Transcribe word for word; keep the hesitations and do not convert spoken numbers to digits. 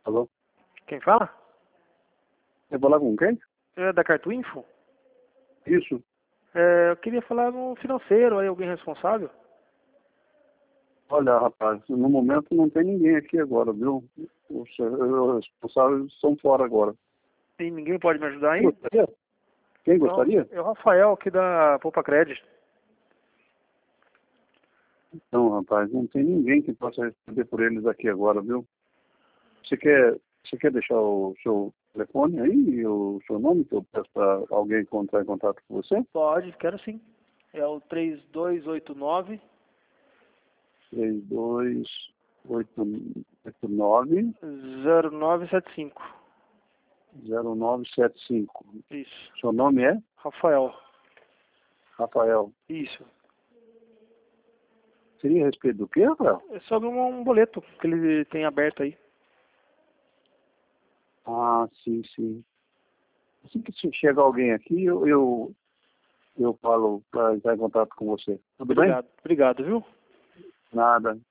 Alô? Quem fala? Quer falar com quem? É da Carto Info? Isso. É, eu queria falar no financeiro, aí alguém responsável? Olha, rapaz, no momento não tem ninguém aqui agora, viu? Os, os responsáveis estão fora agora. E ninguém pode me ajudar aí? Quem gostaria? Quem Então, gostaria? é o Rafael aqui da Poupa Crédito. Não, rapaz, não tem ninguém que possa responder por eles aqui agora, viu? Você quer, você quer deixar o seu telefone aí e o seu nome, que eu peço para alguém entrar em contato com você? Pode, quero sim. É o três dois oito nove, três dois oito nove zero nove sete cinco. zero nove sete cinco. Isso. Seu nome é? Rafael. Rafael. Isso. Seria a respeito do quê, Rafael? É sobre um, um boleto que ele tem aberto aí. Ah, sim, sim. Assim que se chega alguém aqui, eu, eu, eu falo para entrar em contato com você. Tudo bem? Obrigado. Obrigado, viu? Nada.